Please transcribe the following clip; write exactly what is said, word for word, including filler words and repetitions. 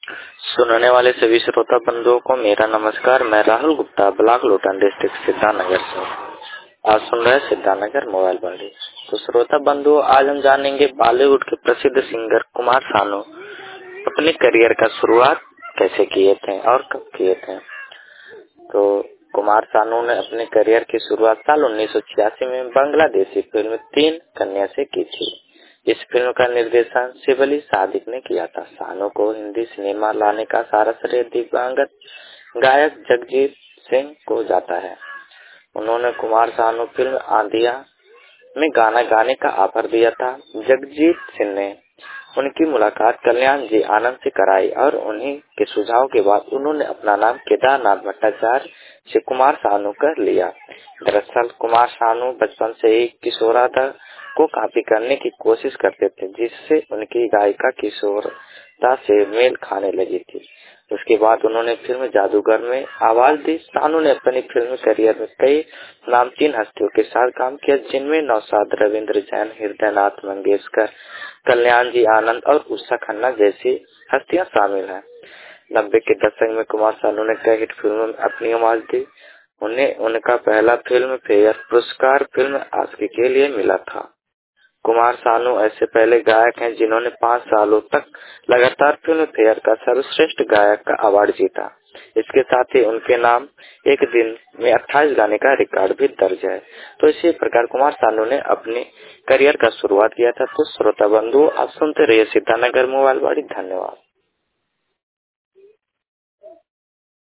सुनने वाले सभी श्रोता बंधुओं को मेरा नमस्कार। मैं राहुल गुप्ता, ब्लॉक लोटन, डिस्ट्रिक्ट सिद्धार्थनगर से। आज सुन रहे सिद्धार्थनगर मोबाइल बंडी। तो श्रोता बंधुओं, आज हम जानेंगे बॉलीवुड के प्रसिद्ध सिंगर कुमार सानू अपने करियर का शुरुआत कैसे किए थे और कब किए थे। तो कुमार सानू ने अपने करियर की शुरुआत साल उन्नीस सौ छियासी में बांग्लादेशी फिल्म तीन कन्या से की थी। इस फिल्म का निर्देशन सिफ अली सादिक ने किया था। सानू को हिंदी सिनेमा लाने का सारा श्रेय दिवंगत गायक जगजीत सिंह को जाता है। उन्होंने कुमार सानू फिल्म आंधिया में गाना गाने का ऑफर दिया था। जगजीत सिंह ने उनकी मुलाकात कल्याण जी आनंद से कराई और उन्हीं के सुझाव के बाद उन्होंने अपना नाम केदारनाथ भट्टाचार्य से कुमार सानू कर लिया। दरअसल कुमार सानू बचपन से ही किशोरदा को कॉपी करने की कोशिश करते थे, जिससे उनकी गायिका किशोरदा से मेल खाने लगी थी। उसके बाद उन्होंने फिल्म जादूगर में आवाज दी। सानू ने अपनी फिल्म करियर में कई नामचीन हस्तियों के साथ काम किया, जिनमें नौशाद, रविंद्र जैन, हृदयनाथ मंगेशकर, कल्याण जी आनंद और उषा खन्ना जैसी हस्तियां शामिल हैं। नब्बे के दशक में कुमार सानू ने कई हिट फिल्मों में अपनी आवाज दी। उन्हें उनका पहला फिल्म फेयर पुरस्कार फिल्म आशिकी के लिए मिला था। कुमार सानू ऐसे पहले गायक हैं जिन्होंने पाँच सालों तक लगातार फिल्म फेयर का सर्वश्रेष्ठ गायक का अवार्ड जीता। इसके साथ ही उनके नाम एक दिन में अट्ठाईस गाने का रिकॉर्ड भी दर्ज है। तो इसी प्रकार कुमार सानू ने अपने करियर का शुरुआत किया था। तो श्रोता बंधु, आप सुनते रहिए सिद्धार्थनगर मोबाइल वाड़ी। धन्यवाद।